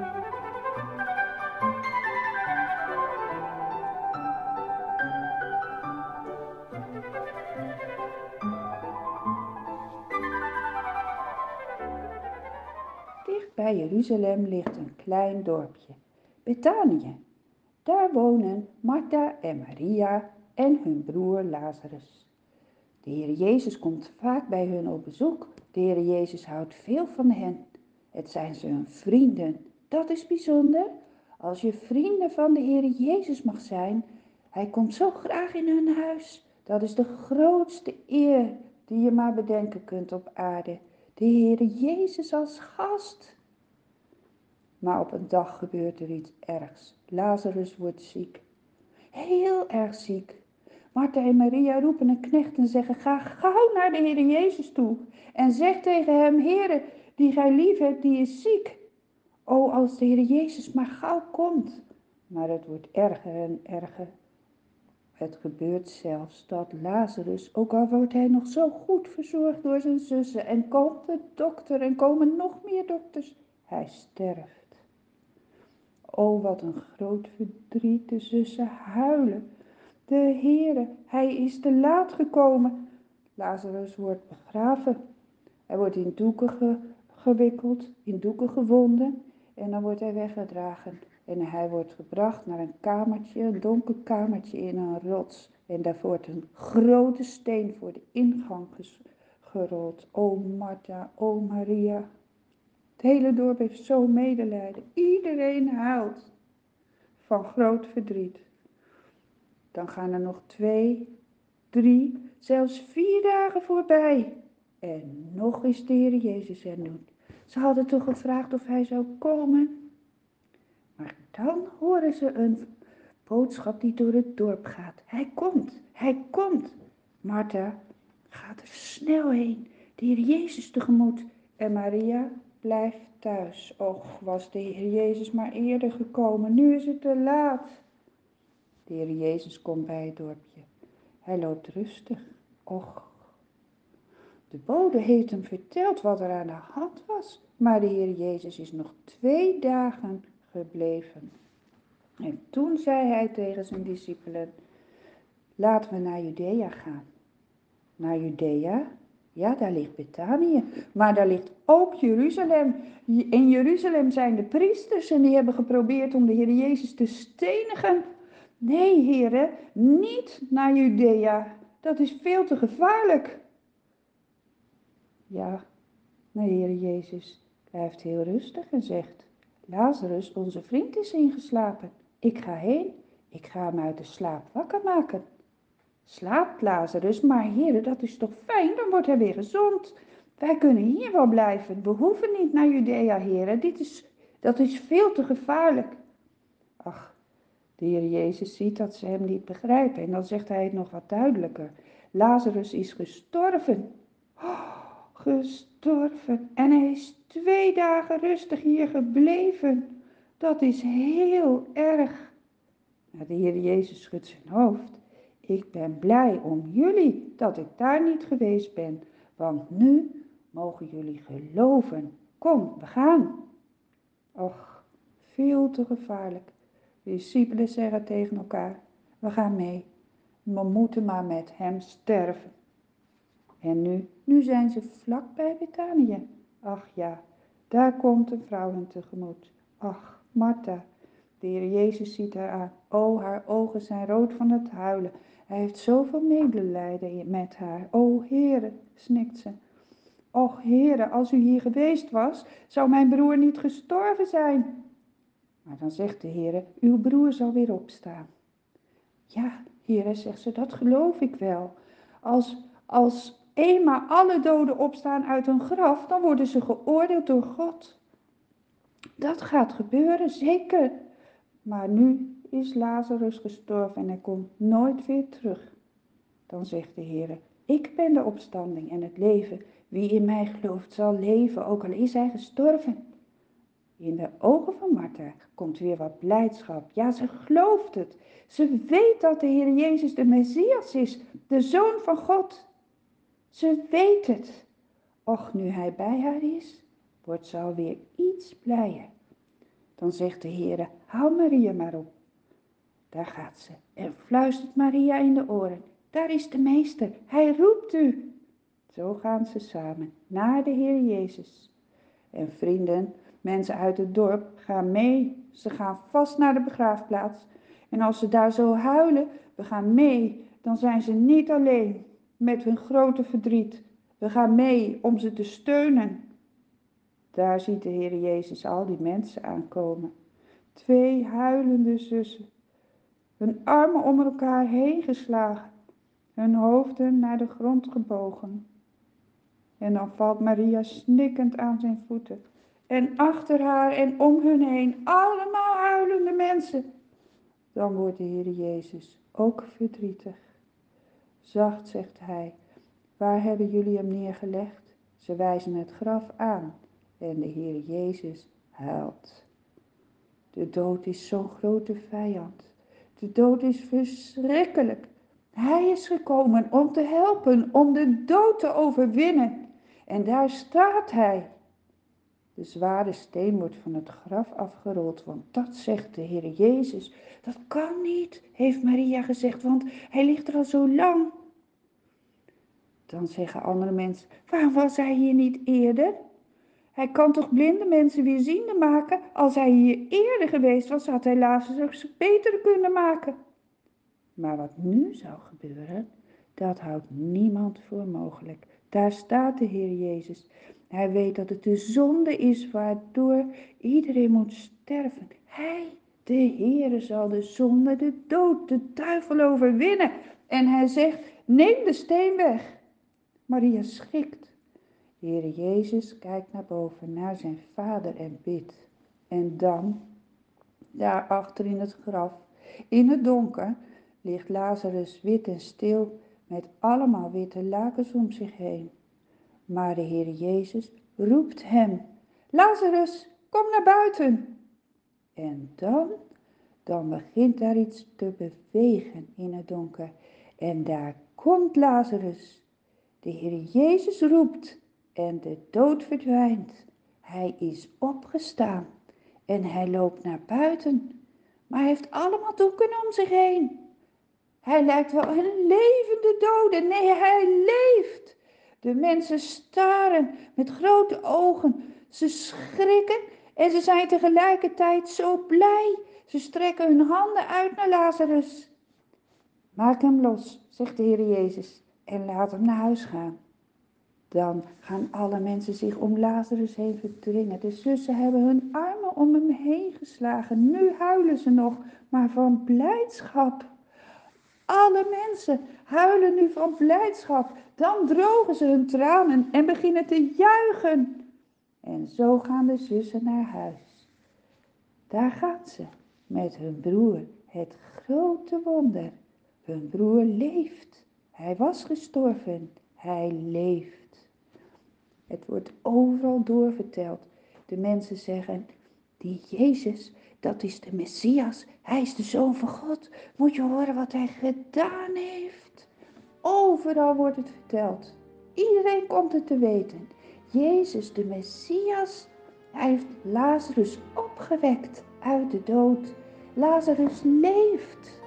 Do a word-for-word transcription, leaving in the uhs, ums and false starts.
Dicht bij Jeruzalem ligt een klein dorpje, Betanië. Daar wonen Martha en Maria en hun broer Lazarus. De Heer Jezus komt vaak bij hun op bezoek. De Heer Jezus houdt veel van hen. Het zijn zijn vrienden. Dat is bijzonder. Als je vrienden van de Heer Jezus mag zijn, hij komt zo graag in hun huis. Dat is de grootste eer die je maar bedenken kunt op aarde. De Heer Jezus als gast. Maar op een dag gebeurt er iets ergs. Lazarus wordt ziek. Heel erg ziek. Martha en Maria roepen een knecht en zeggen: ga gauw naar de Heer Jezus toe. En zeg tegen hem: Heere, die gij lief hebt, die is ziek. O, als de Heer Jezus maar gauw komt. Maar het wordt erger en erger. Het gebeurt zelfs dat Lazarus, ook al wordt hij nog zo goed verzorgd door zijn zussen, en komt de dokter en komen nog meer dokters, hij sterft. O, wat een groot verdriet, de zussen huilen. De Heere, hij is te laat gekomen. Lazarus wordt begraven. Hij wordt in doeken ge- gewikkeld, in doeken gewonden en dan wordt hij weggedragen. En hij wordt gebracht naar een kamertje, een donker kamertje in een rots. En daar wordt een grote steen voor de ingang ges- gerold. O Martha, o Maria. Het hele dorp heeft zo medelijden. Iedereen huilt van groot verdriet. Dan gaan er nog twee, drie, zelfs vier dagen voorbij. En nog is de Heer Jezus er niet. Ze hadden toch gevraagd of hij zou komen. Maar dan horen ze een boodschap die door het dorp gaat. Hij komt, hij komt. Martha gaat er snel heen, de Heer Jezus tegemoet. En Maria blijft thuis. Och, was de Heer Jezus maar eerder gekomen. Nu is het te laat. De Heer Jezus komt bij het dorpje. Hij loopt rustig. Och, de bode heeft hem verteld wat er aan de hand was. Maar de Heer Jezus is nog twee dagen gebleven. En toen zei hij tegen zijn discipelen: laten we naar Judea gaan. Naar Judea? Ja, daar ligt Betanië. Maar daar ligt ook Jeruzalem. In Jeruzalem zijn de priesters en die hebben geprobeerd om de Heer Jezus te stenigen. Nee, heren, niet naar Judea. Dat is veel te gevaarlijk. Ja, maar de Heer Jezus blijft heel rustig en zegt: Lazarus, onze vriend, is ingeslapen. Ik ga heen. Ik ga hem uit de slaap wakker maken. Slaapt Lazarus, maar heren, dat is toch fijn, dan wordt hij weer gezond. Wij kunnen hier wel blijven. We hoeven niet naar Judea, heren. Dit is, dat is veel te gevaarlijk. Ach, de Heer Jezus ziet dat ze hem niet begrijpen en dan zegt hij het nog wat duidelijker. Lazarus is gestorven. Oh, gestorven. En hij is twee dagen rustig hier gebleven. Dat is heel erg. Nou, de Heer Jezus schudt zijn hoofd. Ik ben blij om jullie dat ik daar niet geweest ben, want nu mogen jullie geloven. Kom, we gaan. Och, veel te gevaarlijk. De discipelen zeggen tegen elkaar: we gaan mee. We moeten maar met hem sterven. En nu, nu zijn ze vlak bij Betanië. Ach ja, daar komt een vrouw hen tegemoet. Ach, Martha. De Heer Jezus ziet haar aan. O, haar ogen zijn rood van het huilen. Hij heeft zoveel medelijden met haar. O, Heere, snikt ze. Och, Heere, als u hier geweest was, zou mijn broer niet gestorven zijn. Maar dan zegt de Heere: uw broer zal weer opstaan. Ja, Heere, zegt ze, dat geloof ik wel. Als, als eenmaal alle doden opstaan uit hun graf, dan worden ze geoordeeld door God. Dat gaat gebeuren, zeker. Maar nu is Lazarus gestorven en hij komt nooit weer terug. Dan zegt de Heer: ik ben de opstanding en het leven. Wie in mij gelooft zal leven, ook al is hij gestorven. In de ogen van Martha komt weer wat blijdschap. Ja, ze gelooft het. Ze weet dat de Heer Jezus de Messias is, de Zoon van God. Ze weet het. Och, nu hij bij haar is, wordt ze alweer iets blijer. Dan zegt de Heere, hou Maria maar op. Daar gaat ze en fluistert Maria in de oren. Daar is de meester, hij roept u. Zo gaan ze samen naar de Heer Jezus. En vrienden, mensen uit het dorp gaan mee. Ze gaan vast naar de begraafplaats. En als ze daar zo huilen, we gaan mee, dan zijn ze niet alleen met hun grote verdriet. We gaan mee om ze te steunen. Daar ziet de Heer Jezus al die mensen aankomen. Twee huilende zussen. Hun armen om elkaar heen geslagen. Hun hoofden naar de grond gebogen. En dan valt Maria snikkend aan zijn voeten. En achter haar en om hun heen allemaal huilende mensen. Dan wordt de Heer Jezus ook verdrietig. Zacht zegt hij, waar hebben jullie hem neergelegd? Ze wijzen het graf aan en de Heer Jezus huilt. De dood is zo'n grote vijand. De dood is verschrikkelijk. Hij is gekomen om te helpen, om de dood te overwinnen. En daar staat hij. De zware steen wordt van het graf afgerold, want dat zegt de Heer Jezus. Dat kan niet, heeft Maria gezegd, want hij ligt er al zo lang. Dan zeggen andere mensen, waarom was hij hier niet eerder? Hij kan toch blinde mensen weer ziende maken? Als hij hier eerder geweest was, had hij Lazarus beter kunnen maken. Maar wat nu zou gebeuren, dat houdt niemand voor mogelijk. Daar staat de Heer Jezus. Hij weet dat het de zonde is waardoor iedereen moet sterven. Hij, de Heere, zal de zonde, de dood, de duivel overwinnen. En hij zegt, neem de steen weg. Maria schrikt. De Heer Jezus kijkt naar boven, naar zijn vader en bidt. En dan, daarachter in het graf, in het donker, ligt Lazarus wit en stil met allemaal witte lakens om zich heen. Maar de Heer Jezus roept hem, Lazarus, kom naar buiten. En dan, dan begint daar iets te bewegen in het donker. En daar komt Lazarus. De Heer Jezus roept en de dood verdwijnt. Hij is opgestaan en hij loopt naar buiten. Maar hij heeft allemaal doeken om zich heen. Hij lijkt wel een levende dode. Nee, hij leeft. De mensen staren met grote ogen. Ze schrikken en ze zijn tegelijkertijd zo blij. Ze strekken hun handen uit naar Lazarus. Maak hem los, zegt de Heer Jezus, en laat hem naar huis gaan. Dan gaan alle mensen zich om Lazarus heen verdringen. De zussen hebben hun armen om hem heen geslagen. Nu huilen ze nog, maar van blijdschap. Alle mensen huilen nu van blijdschap. Dan drogen ze hun tranen en beginnen te juichen. En zo gaan de zussen naar huis. Daar gaan ze met hun broer. Het grote wonder. Hun broer leeft. Hij was gestorven. Hij leeft. Het wordt overal doorverteld. De mensen zeggen, die Jezus, dat is de Messias. Hij is de Zoon van God. Moet je horen wat hij gedaan heeft. Overal wordt het verteld. Iedereen komt het te weten. Jezus, de Messias, hij heeft Lazarus opgewekt uit de dood. Lazarus leeft.